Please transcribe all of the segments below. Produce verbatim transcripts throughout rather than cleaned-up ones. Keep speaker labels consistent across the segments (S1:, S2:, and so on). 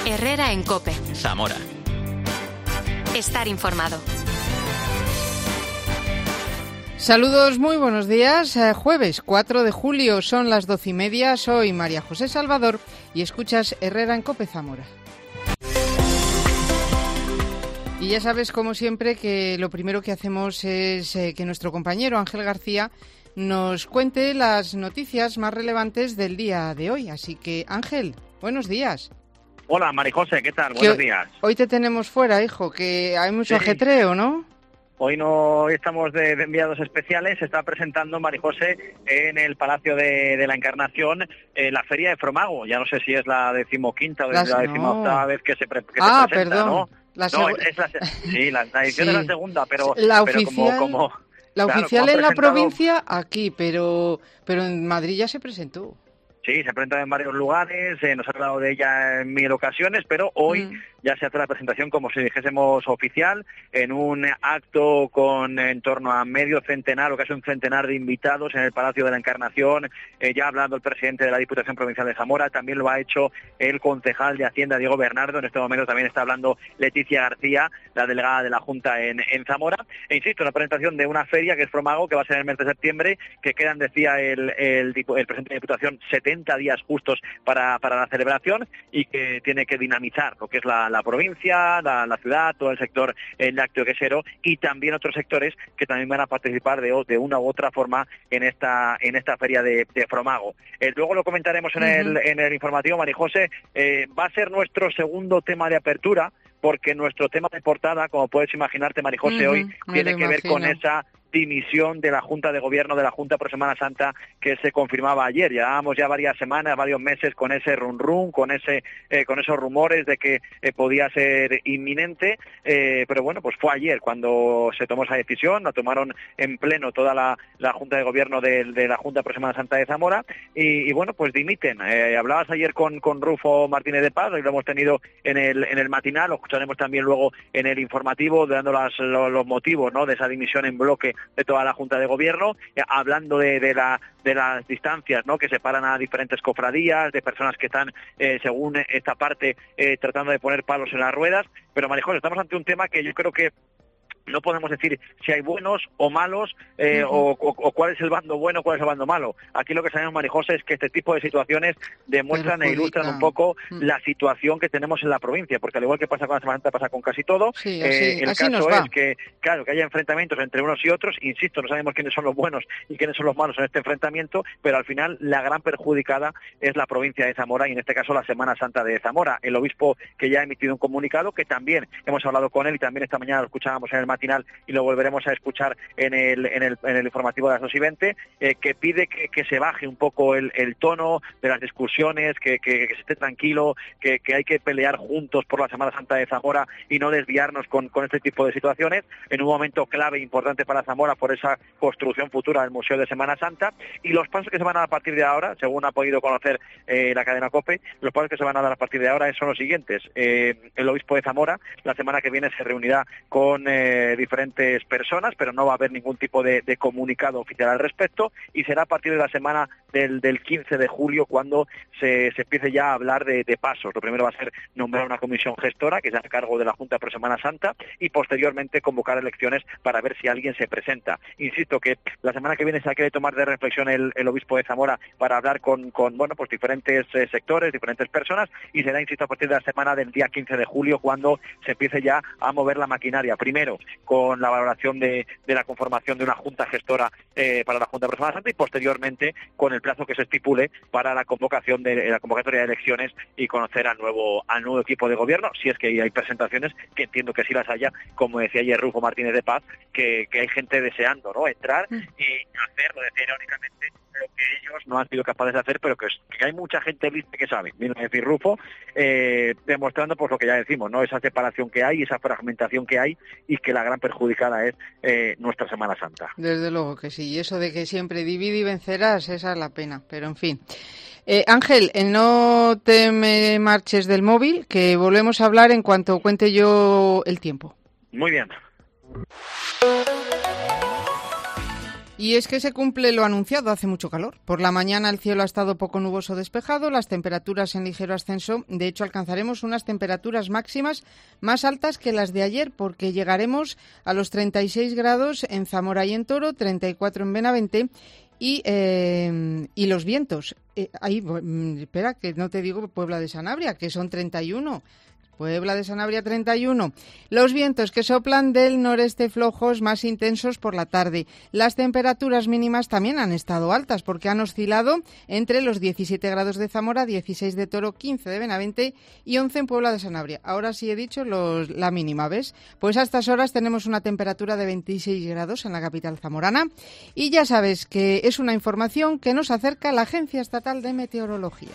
S1: Herrera en COPE.
S2: Zamora.
S1: Estar informado.
S3: Saludos, muy buenos días. Eh, jueves cuatro de julio, son las doce y media. Soy María José Salvador y escuchas Herrera en COPE Zamora. Y ya sabes, como siempre, que lo primero que hacemos es eh, que nuestro compañero Ángel García nos cuente las noticias más relevantes del día de hoy. Así que, Ángel, buenos días.
S4: Hola, Marijose, ¿qué tal? Buenos días.
S3: Hoy te tenemos fuera, hijo, que hay mucho sí. ajetreo, ¿no?
S4: Hoy no hoy estamos de, de enviados especiales. Se está presentando, Marijose, en el Palacio de, de la Encarnación, eh, la Feria de Fromago. Ya no sé si es la decimoquinta o Las, la decimoctava no. vez que se, pre, que
S3: ah,
S4: se presenta,
S3: perdón.
S4: ¿no?
S3: La
S4: no, es, es la, sí, la, la edición
S3: sí.
S4: es la segunda, pero,
S3: la
S4: pero
S3: oficial,
S4: como... como
S3: la
S4: claro,
S3: oficial
S4: como
S3: en
S4: presentado...
S3: la provincia, aquí, pero, pero en Madrid ya se presentó.
S4: Sí, se presenta en varios lugares, eh, nos ha hablado de ella en mil ocasiones, pero hoy mm. ya se hace la presentación como si dijésemos oficial, en un acto con en torno a medio centenar o casi un centenar de invitados en el Palacio de la Encarnación, eh, ya hablando el presidente de la Diputación Provincial de Zamora, también lo ha hecho el concejal de Hacienda, Diego Bernardo, en este momento también está hablando Leticia García, la delegada de la Junta en, en Zamora, e insisto, una presentación de una feria que es Fromago, que va a ser en el mes de septiembre, que quedan, decía el, el, el, el presidente de la Diputación, setenta días justos para, para la celebración y que tiene que dinamizar lo que es la, la provincia, la, la ciudad, todo el sector el lácteo quesero y también otros sectores que también van a participar de, de una u otra forma en esta en esta feria de, de Fromago. Eh, luego lo comentaremos en, uh-huh. el, en el informativo, Marijose. Eh, va a ser nuestro segundo tema de apertura, porque nuestro tema de portada, como puedes imaginarte, Marijose, uh-huh. hoy tiene que imagino. ver con esa dimisión de la Junta de Gobierno de la Junta por Semana Santa que se confirmaba ayer. Llevábamos ya varias semanas, varios meses con ese run run, con ese, eh, con esos rumores de que eh, podía ser inminente, eh, pero bueno, pues fue ayer cuando se tomó esa decisión, la tomaron en pleno toda la, la Junta de Gobierno de, de la Junta por Semana Santa de Zamora y, y bueno, pues dimiten. Eh, hablabas ayer con, con Rufo Martínez de Paz, hoy lo hemos tenido en el, en el matinal, lo escucharemos también luego en el informativo, dando las, los, los motivos, ¿no?, de esa dimisión en bloque de toda la Junta de Gobierno, eh, hablando de, de, la, de las distancias, ¿no?, que separan a diferentes cofradías, de personas que están, eh, según esta parte, eh, tratando de poner palos en las ruedas. Pero, Marijón, estamos ante un tema que yo creo que no podemos decir si hay buenos o malos, eh, uh-huh. o, o, o cuál es el bando bueno, cuál es el bando malo. Aquí lo que sabemos, Marijose, es que este tipo de situaciones demuestran Perjudica. e ilustran un poco uh-huh. la situación que tenemos en la provincia, porque al igual que pasa con la Semana Santa, pasa con casi todo.
S3: Sí, así,
S4: eh, el
S3: así
S4: caso
S3: nos va.
S4: es que, claro, que haya enfrentamientos entre unos y otros. Insisto, no sabemos quiénes son los buenos y quiénes son los malos en este enfrentamiento, pero al final la gran perjudicada es la provincia de Zamora y en este caso la Semana Santa de Zamora. El obispo, que ya ha emitido un comunicado, que también hemos hablado con él y también esta mañana lo escuchábamos en el matinal y luego volveremos a escuchar en el en el, en el informativo de las dos y veinte, eh, que pide que, que se baje un poco el, el tono de las discusiones, que, que, que se esté tranquilo, que, que hay que pelear juntos por la Semana Santa de Zamora y no desviarnos con, con este tipo de situaciones, en un momento clave e importante para Zamora por esa construcción futura del Museo de Semana Santa. Y los pasos que se van a dar a partir de ahora, según ha podido conocer eh, la cadena COPE, los pasos que se van a dar a partir de ahora son los siguientes. Eh, el obispo de Zamora, la semana que viene, se reunirá con eh, diferentes personas, pero no va a haber ningún tipo de, de comunicado oficial al respecto, y será a partir de la semana del, del quince de julio cuando se, se empiece ya a hablar de, de pasos. Lo primero va a ser nombrar una comisión gestora que sea a cargo de la Junta por Semana Santa y posteriormente convocar elecciones para ver si alguien se presenta. Insisto que la semana que viene se quiere tomar de reflexión el, el obispo de Zamora para hablar con, con bueno, pues diferentes eh, sectores, diferentes personas, y será, insisto, a partir de la semana del día quince de julio cuando se empiece ya a mover la maquinaria. Primero con la valoración De, de la conformación de una junta gestora eh, para la Junta de Semana Santa y posteriormente con el plazo que se estipule para la convocación de la convocatoria de elecciones y conocer al nuevo al nuevo equipo de gobierno, si es que hay presentaciones, que entiendo que sí las haya, como decía ayer Rufo Martínez de Paz, que, que hay gente deseando, ¿no?, entrar y hacerlo, decir irónicamente lo que ellos no han sido capaces de hacer, pero que, es, que hay mucha gente lista que sabe, viene a decir Rufo, eh, demostrando pues lo que ya decimos, ¿no?, esa separación que hay, esa fragmentación que hay, y que la gran perjudicada es eh, nuestra Semana Santa.
S3: Desde luego que sí, y eso de que siempre divide y vencerás, esa es la pena, pero en fin. Eh, Ángel, eh, no te me marches del móvil, que volvemos a hablar en cuanto cuente yo el tiempo.
S4: Muy bien.
S3: Y es que se cumple lo anunciado, hace mucho calor. Por la mañana el cielo ha estado poco nuboso despejado, las temperaturas en ligero ascenso. De hecho, alcanzaremos unas temperaturas máximas más altas que las de ayer, porque llegaremos a los treinta y seis grados en Zamora y en Toro, treinta y cuatro en Benavente. Y, eh, y los vientos, eh, ahí, espera, que no te digo Puebla de Sanabria, que son treinta y uno. Puebla de Sanabria treinta y uno. Los vientos que soplan del noreste flojos, más intensos por la tarde. Las temperaturas mínimas también han estado altas porque han oscilado entre los diecisiete grados de Zamora, dieciséis de Toro, quince de Benavente y once en Puebla de Sanabria. Ahora sí he dicho los, la mínima, ¿ves? Pues a estas horas tenemos una temperatura de veintiséis grados en la capital zamorana y ya sabes que es una información que nos acerca la Agencia Estatal de Meteorología.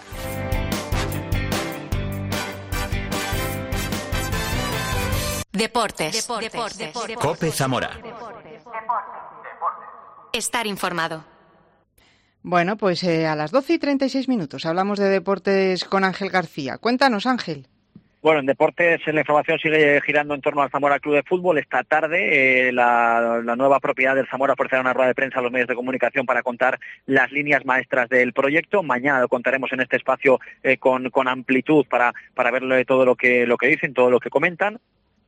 S1: Deportes. Deportes. Deportes. Deportes.
S2: COPE Zamora.
S1: Estar informado.
S3: Bueno, pues eh, a las doce y treinta y seis minutos hablamos de deportes con Ángel García. Cuéntanos, Ángel.
S4: Bueno, en deportes la información sigue girando en torno al Zamora Club de Fútbol. Esta tarde eh, la, la nueva propiedad del Zamora ofrecerá una rueda de prensa a los medios de comunicación para contar las líneas maestras del proyecto. Mañana lo contaremos en este espacio eh, con, con amplitud para, para ver todo lo que, lo que dicen, todo lo que comentan.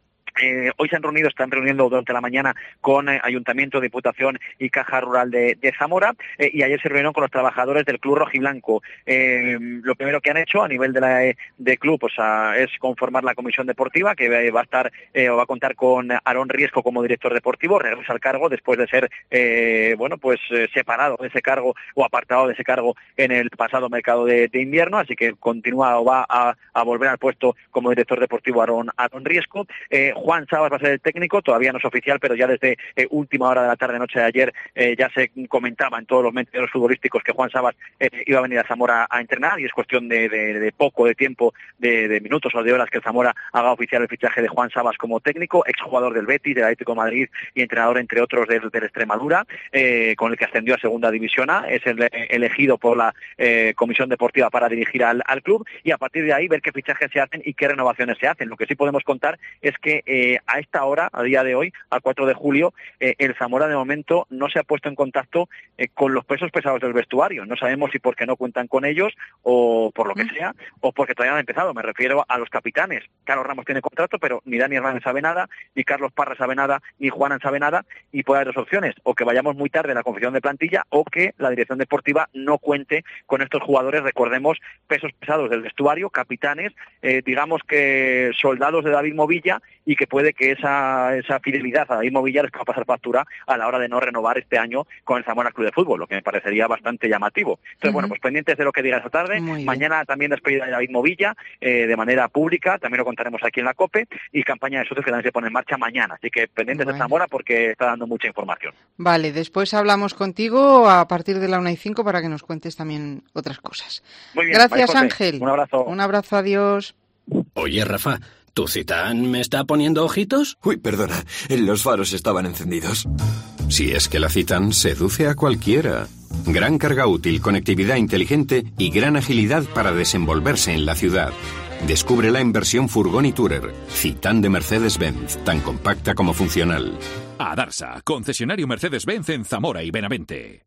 S4: Eh, hoy se han reunido, están reuniendo durante la mañana con eh, Ayuntamiento, Diputación y Caja Rural de, de Zamora eh, y ayer se reunieron con los trabajadores del Club Rojiblanco. Eh, lo primero que han hecho a nivel de la de club pues, a, es conformar la comisión deportiva que va a estar eh, o va a contar con Aarón Riesco como director deportivo, regresa al cargo después de ser eh, bueno pues eh, separado de ese cargo o apartado de ese cargo en el pasado mercado de, de invierno, así que continúa o va a, a volver al puesto como director deportivo Aarón, Aarón Riesco. Eh, Juan Sabas va a ser el técnico, todavía no es oficial, pero ya desde eh, última hora de la tarde, noche de ayer, eh, ya se comentaba en todos los medios futbolísticos que Juan Sabas eh, iba a venir a Zamora a entrenar y es cuestión de, de, de poco de tiempo, de, de minutos o de horas que el Zamora haga oficial el fichaje de Juan Sabas como técnico, exjugador del Betis, del Atlético de Madrid y entrenador, entre otros, del, del Extremadura, eh, con el que ascendió a Segunda División A, es el eh, elegido por la eh, Comisión Deportiva para dirigir al, al club y a partir de ahí ver qué fichajes se hacen y qué renovaciones se hacen. Lo que sí podemos contar es que Eh, a esta hora, a día de hoy, al cuatro de julio, eh, el Zamora de momento no se ha puesto en contacto eh, con los pesos pesados del vestuario. No sabemos si porque no cuentan con ellos o por lo que sea, o porque todavía no han empezado. Me refiero a los capitanes. Carlos Ramos tiene contrato, pero ni Dani Hernández sabe nada, ni Carlos Parra sabe nada, ni Juanan sabe nada, y puede haber dos opciones, o que vayamos muy tarde en la confección de plantilla, o que la dirección deportiva no cuente con estos jugadores, recordemos, pesos pesados del vestuario, capitanes, eh, digamos que soldados de David Movilla, y que puede que esa esa fidelidad a David Movilla les va a pasar factura a la hora de no renovar este año con el Zamora Club de Fútbol, lo que me parecería bastante llamativo. Entonces, uh-huh. bueno, pues pendientes de lo que diga esta tarde. Mañana también despedida de David Movilla eh, de manera pública, también lo contaremos aquí en la COPE, y campaña de socios que también se pone en marcha mañana. Así que pendientes bueno. de Zamora porque está dando mucha información.
S3: Vale, después hablamos contigo a partir de la una y cinco para que nos cuentes también otras cosas.
S4: Muy bien,
S3: gracias, Ángel.
S4: Un abrazo.
S3: Un abrazo, adiós.
S2: Oye, Rafa, ¿tu Citán me está poniendo ojitos?
S5: Uy, perdona, los faros estaban encendidos.
S6: Si es que la Citán seduce a cualquiera. Gran carga útil, conectividad inteligente y gran agilidad para desenvolverse en la ciudad. Descúbrela en versión furgón y tourer. Citán de Mercedes-Benz, tan compacta como funcional.
S7: Adarsa, concesionario Mercedes-Benz en Zamora y Benavente.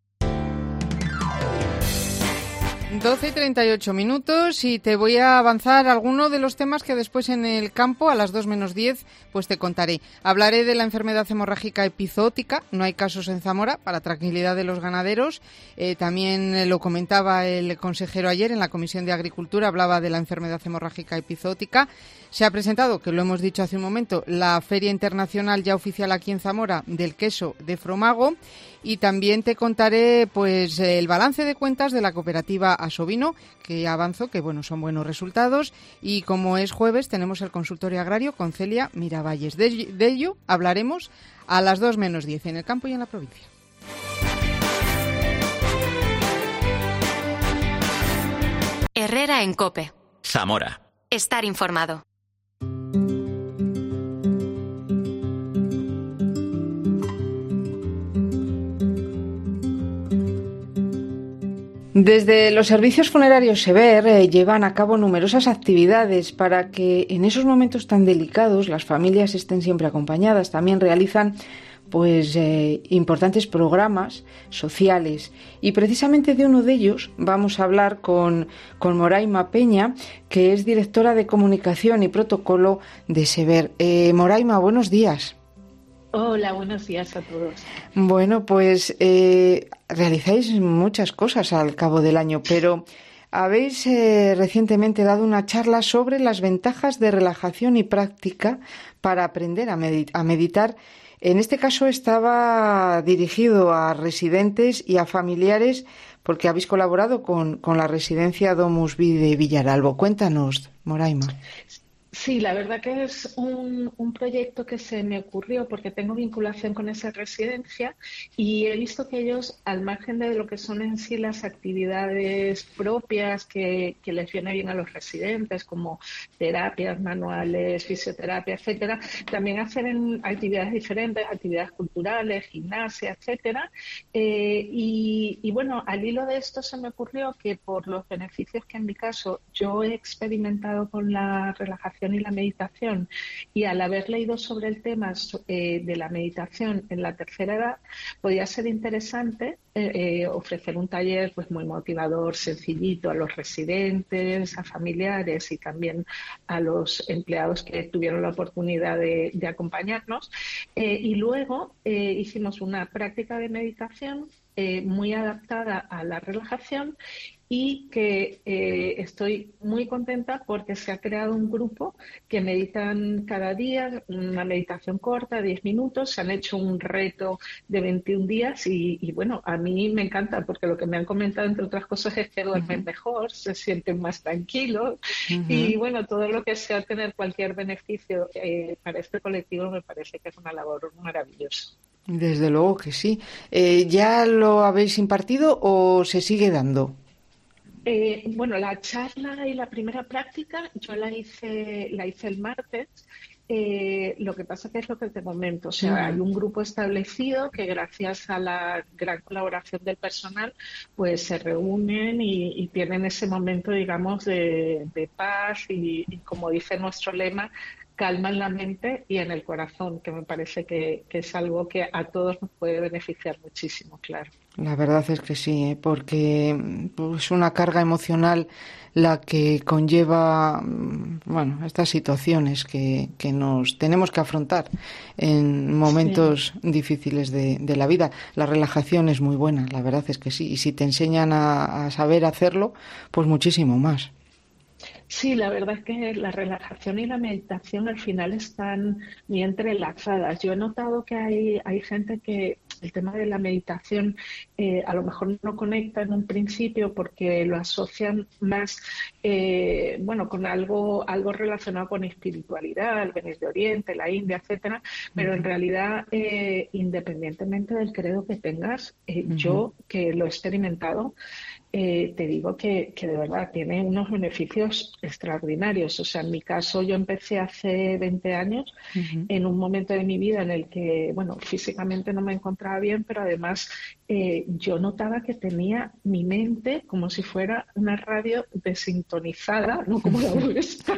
S3: doce y treinta y ocho minutos y te voy a avanzar alguno de los temas que después en el campo a las dos menos diez pues te contaré. Hablaré de la enfermedad hemorrágica epizootica, no hay casos en Zamora, para tranquilidad de los ganaderos. Eh, también lo comentaba el consejero ayer en la Comisión de Agricultura, hablaba de la enfermedad hemorrágica epizootica. Se ha presentado, que lo hemos dicho hace un momento, la Feria Internacional ya oficial aquí en Zamora del queso de Fromago y también te contaré pues el balance de cuentas de la cooperativa Asovino, que avanzo, que bueno, son buenos resultados, y como es jueves tenemos el consultorio agrario con Celia Miravalles. De, de ello hablaremos a las dos menos diez en el campo y en la provincia.
S1: Herrera en COPE.
S2: Zamora.
S1: Estar informado.
S3: Desde los servicios funerarios Sever eh, llevan a cabo numerosas actividades para que en esos momentos tan delicados las familias estén siempre acompañadas. También realizan pues eh, importantes programas sociales. Y precisamente de uno de ellos vamos a hablar con, con Moraima Peña, que es directora de comunicación y protocolo de SEBER. Eh, Moraima, buenos días.
S8: Hola, buenos días a todos.
S3: Bueno, pues eh, realizáis muchas cosas al cabo del año, pero habéis eh, recientemente dado una charla sobre las ventajas de relajación y práctica para aprender a, medit- a meditar. En este caso estaba dirigido a residentes y a familiares porque habéis colaborado con, con la residencia Domus Vi de Villaralbo. Cuéntanos, Moraima.
S8: Sí, la verdad que es un, un proyecto que se me ocurrió porque tengo vinculación con esa residencia y he visto que ellos, al margen de lo que son en sí las actividades propias que, que les viene bien a los residentes, como terapias manuales, fisioterapia, etcétera, también hacen actividades diferentes, actividades culturales, gimnasia, etcétera. Eh, y, y bueno, al hilo de esto se me ocurrió que por los beneficios que en mi caso yo he experimentado con la relajación y la meditación, y al haber leído sobre el tema eh, de la meditación en la tercera edad, podía ser interesante eh, eh, ofrecer un taller pues muy motivador, sencillito, a los residentes, a familiares y también a los empleados que tuvieron la oportunidad de, de acompañarnos. Eh, y luego eh, hicimos una práctica de meditación eh, muy adaptada a la relajación, y que eh, estoy muy contenta porque se ha creado un grupo que meditan cada día, una meditación corta, diez minutos, se han hecho un reto de veintiún días y, y bueno, a mí me encanta porque lo que me han comentado, entre otras cosas, es que duermen uh-huh. mejor, se sienten más tranquilos uh-huh. y bueno, todo lo que sea tener cualquier beneficio eh, para este colectivo me parece que es una labor maravillosa.
S3: Desde luego que sí. Eh, ¿Ya lo habéis impartido o se sigue dando?
S8: Eh, bueno, la charla y la primera práctica yo la hice, la hice el martes. Eh, lo que pasa que es lo que te comento, o sea, uh-huh. hay un grupo establecido que gracias a la gran colaboración del personal, pues se reúnen y, y tienen ese momento, digamos, de, de paz y, y como dice nuestro lema, calma en la mente y en el corazón, que me parece que, que es algo que a todos nos puede beneficiar muchísimo, claro.
S3: La verdad es que sí, ¿eh? Porque es una carga emocional la que conlleva, bueno, estas situaciones que, que nos tenemos que afrontar en momentos sí. difíciles de, de la vida. La relajación es muy buena, la verdad es que sí. Y si te enseñan a, a saber hacerlo, pues muchísimo más.
S8: Sí, la verdad es que la relajación y la meditación al final están muy entrelazadas. Yo he notado que hay, hay gente que el tema de la meditación eh, a lo mejor no conecta en un principio porque lo asocian más eh, bueno, con algo, algo relacionado con espiritualidad, el venir de Oriente, la India, etcétera, pero uh-huh. en realidad eh, independientemente del credo que tengas, eh, uh-huh. yo que lo he experimentado, Eh, te digo que, que de verdad tiene unos beneficios extraordinarios. O sea, en mi caso yo empecé hace veinte años uh-huh. en un momento de mi vida en el que, bueno, físicamente no me encontraba bien, pero además eh, yo notaba que tenía mi mente como si fuera una radio desintonizada, no como la vuestra,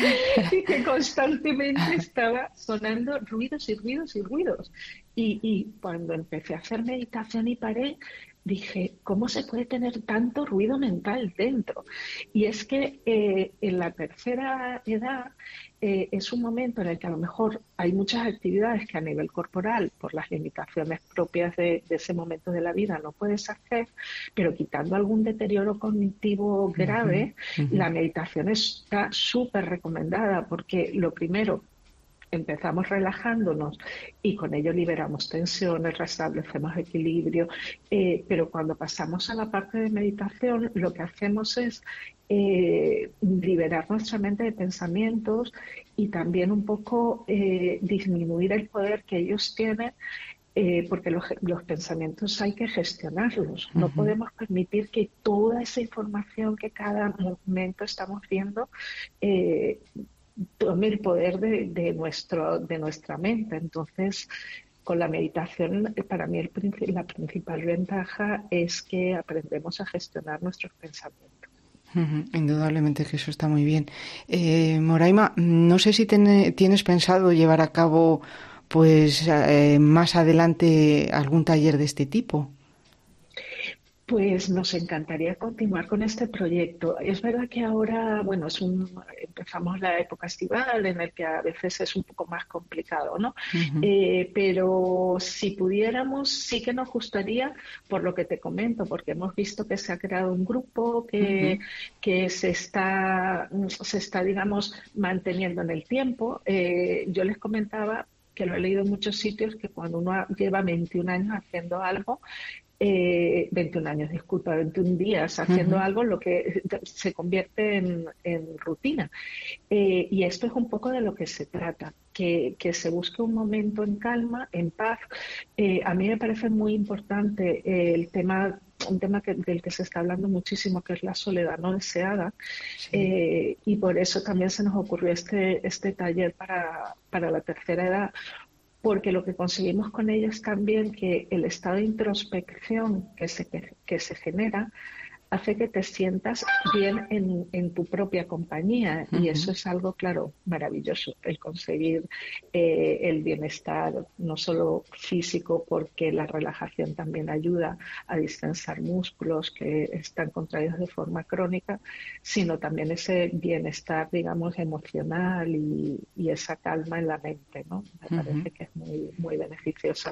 S8: y que constantemente estaba sonando ruidos y ruidos y ruidos. Y, y cuando empecé a hacer meditación y paré, dije, ¿cómo se puede tener tanto ruido mental dentro? Y es que eh, en la tercera edad eh, es un momento en el que a lo mejor hay muchas actividades que a nivel corporal, por las limitaciones propias de, de ese momento de la vida, no puedes hacer, pero quitando algún deterioro cognitivo grave, uh-huh, uh-huh. la meditación está súper recomendada porque lo primero, empezamos relajándonos y con ello liberamos tensiones, restablecemos equilibrio, eh, pero cuando pasamos a la parte de meditación lo que hacemos es eh, liberar nuestra mente de pensamientos y también un poco eh, disminuir el poder que ellos tienen, eh, porque los, los pensamientos hay que gestionarlos. Uh-huh. No podemos permitir que toda esa información que cada momento estamos viendo eh, tome el poder de, de, nuestro, de nuestra mente. Entonces, con la meditación, para mí el, la principal ventaja es que aprendemos a gestionar nuestros pensamientos.
S3: Uh-huh. Indudablemente que eso está muy bien. Eh, Moraima, no sé si ten, tienes pensado llevar a cabo pues eh, más adelante algún taller de este tipo.
S8: Pues nos encantaría continuar con este proyecto. Es verdad que ahora, bueno, es un, empezamos la época estival en el que a veces es un poco más complicado, ¿no? Uh-huh. Eh, pero si pudiéramos, sí que nos gustaría, por lo que te comento, porque hemos visto que se ha creado un grupo que, uh-huh. que se está, se está, digamos, manteniendo en el tiempo. Eh, yo les comentaba que lo he leído en muchos sitios, que cuando uno lleva veintiún años haciendo algo, Eh, veintiún años, disculpa, veintiún días haciendo uh-huh. algo, lo que se convierte en, en rutina. Eh, y esto es un poco de lo que se trata, que, que se busque un momento en calma, en paz. Eh, a mí me parece muy importante eh, el tema, un tema que, del que se está hablando muchísimo, que es la soledad no deseada. Sí. Eh, y por eso también se nos ocurrió este, este taller para, para la tercera edad, porque lo que conseguimos con ellos es también que el estado de introspección que se, que se genera hace que te sientas bien en, en tu propia compañía. Uh-huh. Y eso es algo, claro, maravilloso, el conseguir eh, el bienestar, no solo físico, porque la relajación también ayuda a distensar músculos que están contraídos de forma crónica, sino también ese bienestar, digamos, emocional y, y esa calma en la mente, ¿no? Me uh-huh. parece que es muy, muy beneficiosa.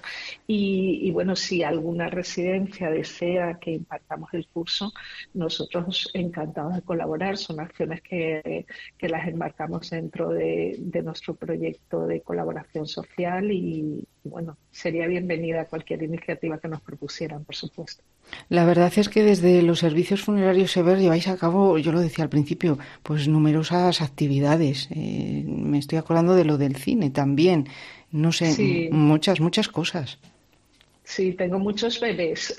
S8: Y, y bueno, si alguna residencia desea que impartamos el curso, nosotros encantados de colaborar. Son acciones que, que las embarcamos dentro de, de nuestro proyecto de colaboración social y, bueno, sería bienvenida cualquier iniciativa que nos propusieran, por supuesto.
S3: La verdad es que desde los servicios funerarios Sever lleváis a cabo, yo lo decía al principio, pues numerosas actividades. Eh, me estoy acordando de lo del cine también. No sé, sí. muchas, muchas cosas.
S8: Sí, tengo muchos bebés.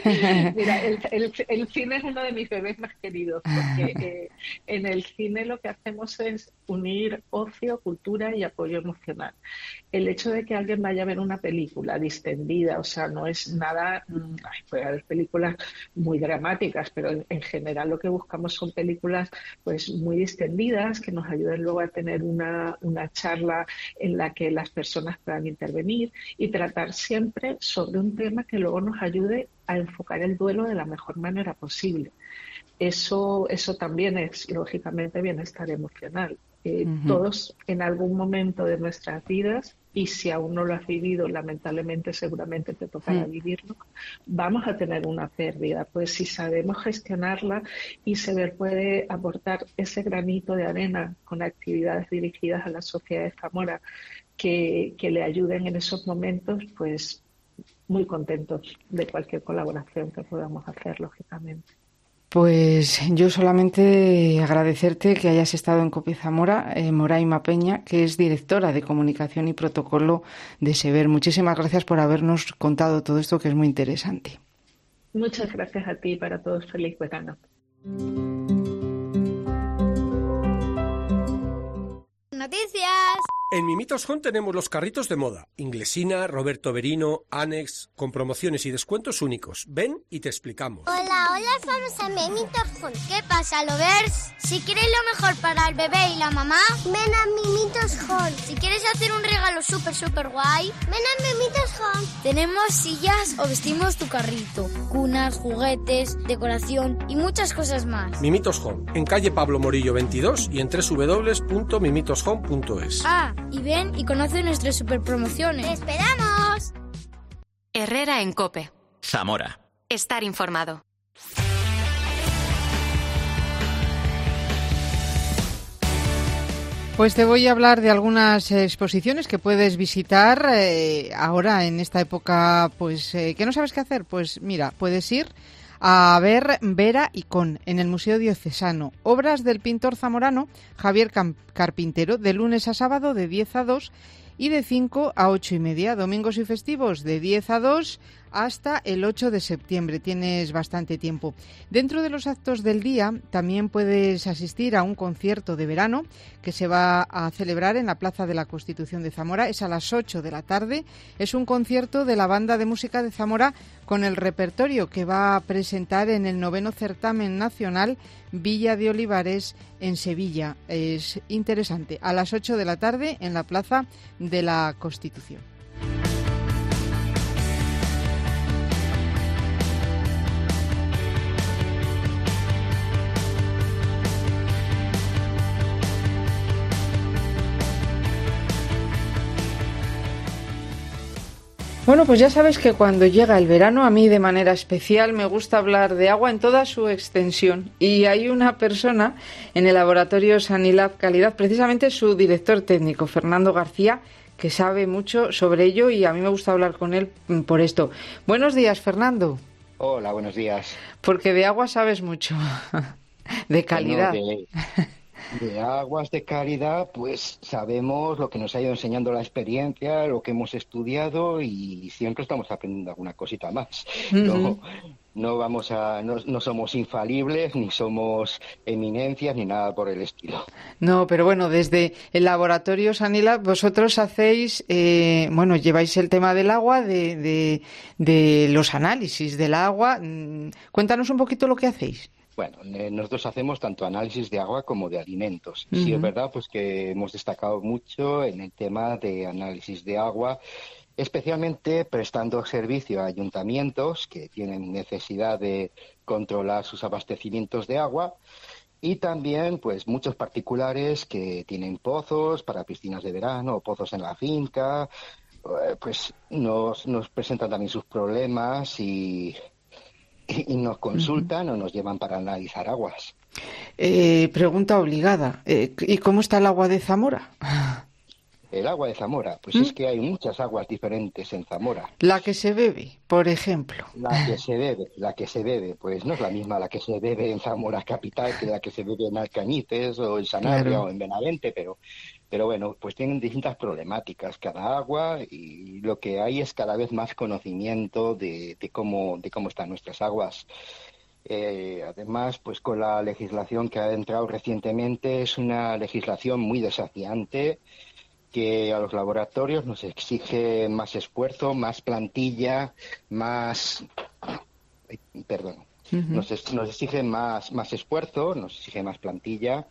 S8: Mira, el, el, el cine es uno de mis bebés más queridos, porque eh, en el cine lo que hacemos es unir ocio, cultura y apoyo emocional. El hecho de que alguien vaya a ver una película distendida, o sea, no es nada, ay, puede haber películas muy dramáticas, pero en, en general lo que buscamos son películas pues muy distendidas, que nos ayuden luego a tener una, una charla en la que las personas puedan intervenir y tratar siempre sobre de un tema que luego nos ayude a enfocar el duelo de la mejor manera posible. Eso, eso también es, lógicamente, bienestar emocional. Eh, uh-huh. Todos en algún momento de nuestras vidas, y si aún no lo has vivido, lamentablemente seguramente te tocará uh-huh. vivirlo, vamos a tener una pérdida. Pues si sabemos gestionarla y Sever puede aportar ese granito de arena con actividades dirigidas a la sociedad de Zamora que, que le ayuden en esos momentos, pues muy contentos de cualquier colaboración que podamos hacer, lógicamente.
S3: Pues yo solamente agradecerte que hayas estado en COPE Zamora, eh, Moraima Peña, que es directora de Comunicación y Protocolo de Sever. Muchísimas gracias por habernos contado todo esto, que es muy interesante.
S8: Muchas gracias a ti, para todos feliz verano.
S9: Noticias.
S10: En Mimitos Home tenemos los carritos de moda. Inglesina, Roberto Berino, Annex, con promociones y descuentos únicos. Ven y te explicamos.
S9: Hola, hola, vamos a Mimitos Home. ¿Qué pasa, lovers? Si quieres lo mejor para el bebé y la mamá, ven a Mimitos Home. Si quieres hacer un regalo súper, súper guay, ven a Mimitos Home. Tenemos sillas o vestimos tu carrito, cunas, juguetes, decoración y muchas cosas más.
S10: Mimitos Home, en calle Pablo Morillo veintidós y en doble u doble u doble u punto mimitos home punto es.
S9: Ah, y ven y conoce nuestras super promociones. ¡Te esperamos!
S1: Herrera en COPE.
S11: Zamora.
S1: Estar informado.
S3: Pues te voy a hablar de algunas exposiciones que puedes visitar eh, ahora en esta época, pues eh, que no sabes qué hacer. Pues mira, puedes ir a ver Vera y Con en el Museo Diocesano, obras del pintor zamorano Javier Carpintero, de lunes a sábado de diez a dos y de cinco a ocho y media, domingos y festivos de diez a dos, hasta el ocho de septiembre. Tienes bastante tiempo. Dentro de los actos del día también puedes asistir a un concierto de verano que se va a celebrar en la Plaza de la Constitución de Zamora. Es a las ocho de la tarde. Es un concierto de la Banda de Música de Zamora con el repertorio que va a presentar en el noveno certamen nacional Villa de Olivares en Sevilla. Es interesante. A las ocho de la tarde en la Plaza de la Constitución. Bueno, pues ya sabes que cuando llega el verano, a mí de manera especial me gusta hablar de agua en toda su extensión. Y hay una persona en el laboratorio Sanilab Calidad, precisamente su director técnico, Fernando García, que sabe mucho sobre ello y a mí me gusta hablar con él por esto. Buenos días, Fernando.
S11: Hola, buenos días.
S3: Porque de agua sabes mucho, de calidad.
S11: Bueno, de... De aguas de calidad, pues sabemos lo que nos ha ido enseñando la experiencia, lo que hemos estudiado y siempre estamos aprendiendo alguna cosita más. Uh-huh. No, no vamos a, no, no somos infalibles, ni somos eminencias, ni nada por el estilo.
S3: No, pero bueno, desde el laboratorio Sanilab vosotros hacéis, eh, bueno, lleváis el tema del agua, de, de, de los análisis del agua. Cuéntanos un poquito lo que hacéis.
S11: Bueno, eh, nosotros hacemos tanto análisis de agua como de alimentos. Uh-huh. Sí, es verdad pues que hemos destacado mucho en el tema de análisis de agua, especialmente prestando servicio a ayuntamientos que tienen necesidad de controlar sus abastecimientos de agua y también pues muchos particulares que tienen pozos para piscinas de verano o pozos en la finca, eh, pues nos, nos presentan también sus problemas y... y nos consultan uh-huh. o nos llevan para analizar aguas.
S3: Eh, pregunta obligada. Eh, ¿Y cómo está el agua de Zamora?
S11: El agua de Zamora, pues ¿Mm? Es que hay muchas aguas diferentes en Zamora.
S3: La que se bebe, por ejemplo.
S11: La que se bebe, la que se bebe, pues no es la misma la que se bebe en Zamora capital que la que se bebe en Alcañices o en Sanabria claro. o en Benavente, pero... Pero bueno, pues tienen distintas problemáticas cada agua y lo que hay es cada vez más conocimiento de, de cómo de cómo están nuestras aguas. Eh, además, pues con la legislación que ha entrado recientemente es una legislación muy desafiante que a los laboratorios nos exige más esfuerzo, más plantilla, más... Ay, perdón. Uh-huh. Nos, nos exige más, más esfuerzo, nos exige más plantilla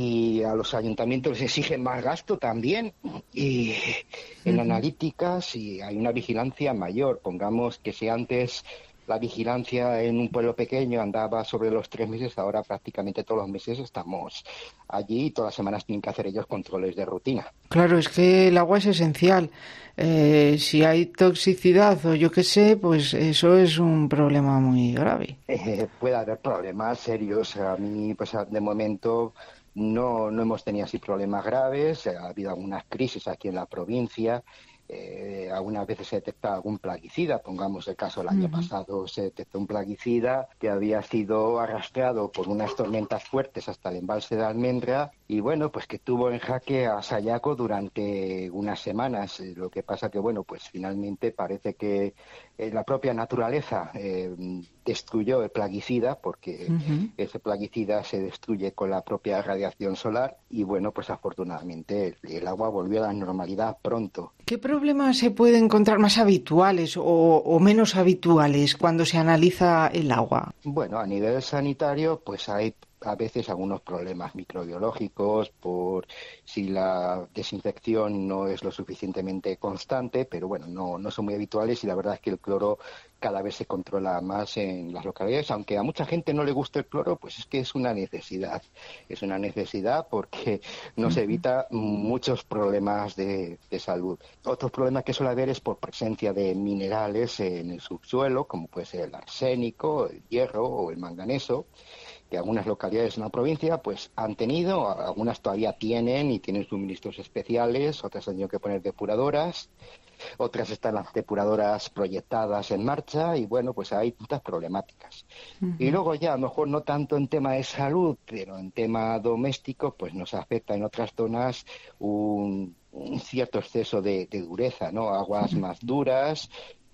S11: y a los ayuntamientos les exige más gasto también y en uh-huh. analíticas y hay una vigilancia mayor. Pongamos que si antes la vigilancia en un pueblo pequeño andaba sobre los tres meses, ahora prácticamente todos los meses estamos allí y todas las semanas tienen que hacer ellos controles de rutina.
S3: Claro, es que el agua es esencial. Eh, si hay toxicidad o yo qué sé, pues eso es un problema muy grave.
S11: Eh, puede haber problemas serios. A mí, pues de momento no, no hemos tenido así problemas graves. Ha habido algunas crisis aquí en la provincia. Eh, algunas veces se detecta algún plaguicida, pongamos el caso el año uh-huh. pasado se detectó un plaguicida que había sido arrastrado por unas tormentas fuertes hasta el embalse de Almendra y bueno, pues que tuvo en jaque a Sayaco durante unas semanas. Eh, lo que pasa que bueno, pues finalmente parece que eh, la propia naturaleza eh, destruyó el plaguicida porque uh-huh. ese plaguicida se destruye con la propia radiación solar y bueno, pues afortunadamente el, el agua volvió a la normalidad pronto.
S3: ¿Qué problemas se pueden encontrar más habituales o, o menos habituales cuando se analiza el agua?
S11: Bueno, a nivel sanitario, pues hay a veces algunos problemas microbiológicos por si la desinfección no es lo suficientemente constante, pero bueno, no, no son muy habituales y la verdad es que el cloro cada vez se controla más en las localidades, aunque a mucha gente no le gusta el cloro, pues es que es una necesidad, es una necesidad porque nos uh-huh. evita muchos problemas de, de salud. Otros problemas que suele haber es por presencia de minerales en el subsuelo, como puede ser el arsénico, el hierro o el manganeso, que algunas localidades en la provincia pues han tenido, algunas todavía tienen y tienen suministros especiales, otras han tenido que poner depuradoras, otras están las depuradoras proyectadas en marcha y bueno, pues hay tantas problemáticas. Uh-huh. Y luego ya, a lo mejor no tanto en tema de salud, pero en tema doméstico, pues nos afecta en otras zonas un, un cierto exceso de, de dureza, ¿no? Aguas uh-huh. más duras,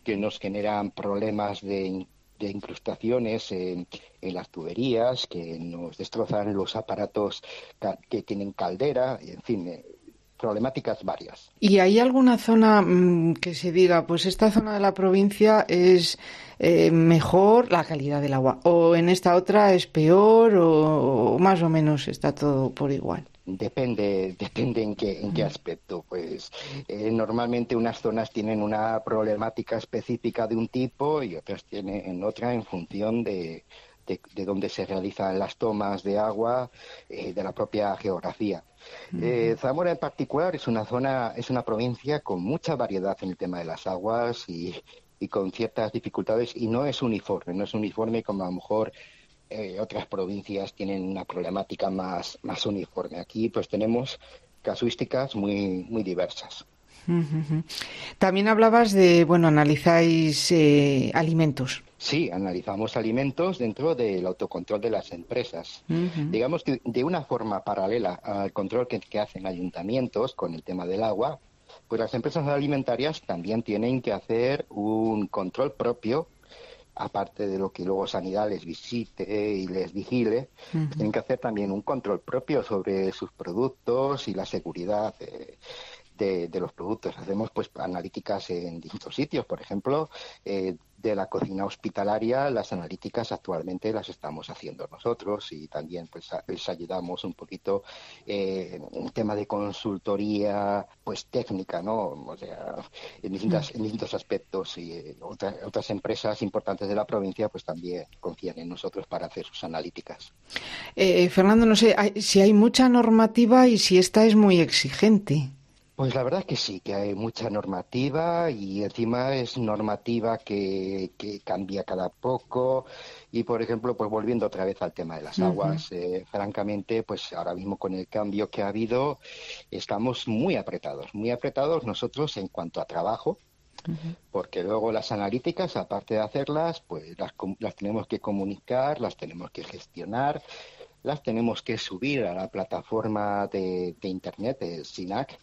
S11: que nos generan problemas de, de incrustaciones en, en las tuberías, que nos destrozan los aparatos que tienen caldera, y en fin, eh, problemáticas varias.
S3: ¿Y hay alguna zona mmm, que se diga, pues esta zona de la provincia es eh, mejor la calidad del agua, o en esta otra es peor, o, o más o menos está todo por igual?
S11: Depende, depende en qué, en qué aspecto. Pues eh, normalmente unas zonas tienen una problemática específica de un tipo y otras tienen otra en función de, de, de dónde se realizan las tomas de agua, eh, de la propia geografía. Uh-huh. Eh, Zamora en particular es una zona, es una provincia con mucha variedad en el tema de las aguas y, y con ciertas dificultades, y no es uniforme, no es uniforme como a lo mejor Eh, otras provincias tienen una problemática más, más uniforme. Aquí pues tenemos casuísticas muy, muy diversas.
S3: Uh-huh. También hablabas de, bueno, analizáis eh, alimentos.
S11: Sí, analizamos alimentos dentro del autocontrol de las empresas. Uh-huh. Digamos que de una forma paralela al control que, que hacen ayuntamientos con el tema del agua, pues las empresas alimentarias también tienen que hacer un control propio, aparte de lo que luego Sanidad les visite y les vigile. Uh-huh. Tienen que hacer también un control propio sobre sus productos y la seguridad de, de, de los productos. Hacemos pues analíticas en distintos sitios, por ejemplo, eh, de la cocina hospitalaria, las analíticas actualmente las estamos haciendo nosotros, y también pues les ayudamos un poquito eh, en tema de consultoría pues técnica, ¿no? O sea, en, distintas, en distintos aspectos, y eh, otra, otras empresas importantes de la provincia pues también confían en nosotros para hacer sus analíticas.
S3: Eh, Fernando, no sé hay, si hay mucha normativa y si esta es muy exigente.
S11: Pues la verdad es que sí, que hay mucha normativa, y encima es normativa que, que cambia cada poco. Y, por ejemplo, pues volviendo otra vez al tema de las uh-huh. aguas, eh, francamente, pues ahora mismo con el cambio que ha habido, estamos muy apretados, muy apretados nosotros en cuanto a trabajo, uh-huh. porque luego las analíticas, aparte de hacerlas, pues las, las tenemos que comunicar, las tenemos que gestionar, las tenemos que subir a la plataforma de, de Internet, de SINAC.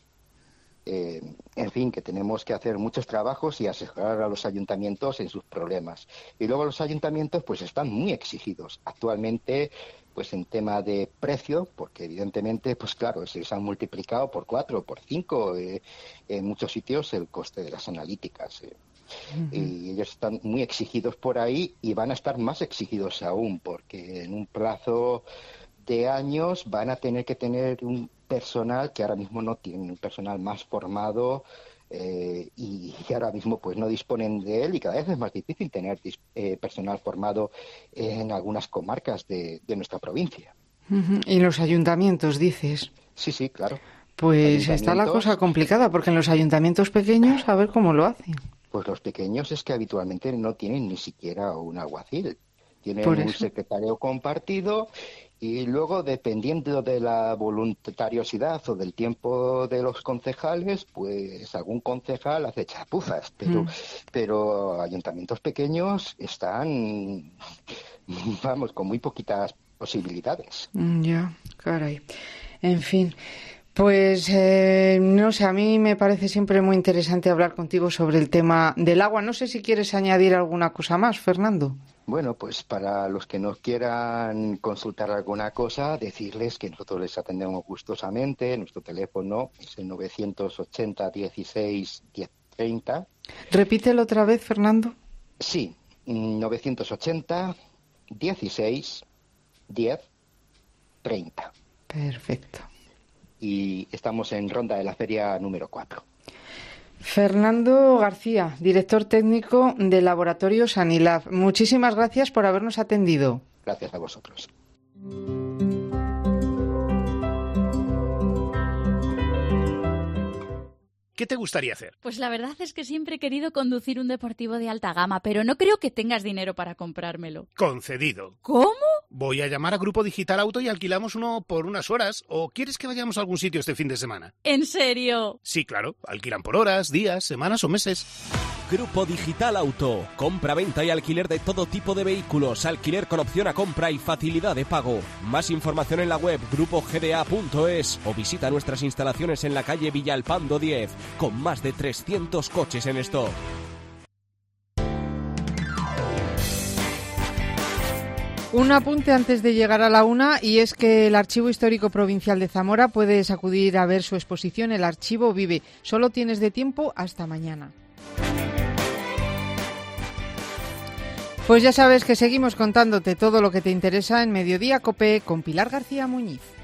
S11: Eh, en fin, que tenemos que hacer muchos trabajos y asesorar a los ayuntamientos en sus problemas. Y luego los ayuntamientos pues están muy exigidos actualmente pues en tema de precio, porque evidentemente pues claro, se les han multiplicado por cuatro, por cinco eh, en muchos sitios el coste de las analíticas. Eh. Uh-huh. Y ellos están muy exigidos por ahí, y van a estar más exigidos aún, porque en un plazo de años van a tener que tener un personal que ahora mismo no tienen, un personal más formado, eh, y, y ahora mismo pues no disponen de él, y cada vez es más difícil tener eh, personal formado en algunas comarcas de, de nuestra provincia.
S3: Uh-huh. ¿Y los ayuntamientos, dices?
S11: Sí, sí, claro.
S3: Pues está la cosa complicada, porque en los ayuntamientos pequeños, a ver cómo lo hacen.
S11: Pues los pequeños es que habitualmente no tienen ni siquiera un alguacil. Tienen un secretario compartido, y luego, dependiendo de la voluntariosidad o del tiempo de los concejales, pues algún concejal hace chapuzas, pero, mm. pero ayuntamientos pequeños están, vamos, con muy poquitas posibilidades.
S3: Ya, caray. En fin. Pues, eh, no sé, a mí me parece siempre muy interesante hablar contigo sobre el tema del agua. No sé si quieres añadir alguna cosa más, Fernando.
S11: Bueno, pues para los que nos quieran consultar alguna cosa, decirles que nosotros les atendemos gustosamente. Nuestro teléfono es el novecientos ochenta dieciséis diez treinta.
S3: Repítelo otra vez, Fernando.
S11: Sí, novecientos ochenta dieciséis diez treinta.
S3: Perfecto.
S11: Y estamos en Ronda de la Feria número cuatro.
S3: Fernando García, director técnico del Laboratorio Sanilab. Muchísimas gracias por habernos atendido.
S11: Gracias a vosotros.
S12: ¿Qué te gustaría hacer?
S13: Pues la verdad es que siempre he querido conducir un deportivo de alta gama, pero no creo que tengas dinero para comprármelo.
S12: Concedido.
S13: ¿Cómo?
S12: Voy a llamar a Grupo Digital Auto y alquilamos uno por unas horas. ¿O quieres que vayamos a algún sitio este fin de semana?
S13: ¿En serio?
S12: Sí, claro. Alquilan por horas, días, semanas o meses.
S14: Grupo Digital Auto. Compra, venta y alquiler de todo tipo de vehículos. Alquiler con opción a compra y facilidad de pago. Más información en la web grupo g d a punto es o visita nuestras instalaciones en la calle Villalpando diez, con más de trescientos coches en stock.
S3: Un apunte antes de llegar a la una, y es que el Archivo Histórico Provincial de Zamora puedes acudir a ver su exposición El Archivo Vive. Solo tienes de tiempo hasta mañana. Pues ya sabes que seguimos contándote todo lo que te interesa en Mediodía COPE con Pilar García Muñiz.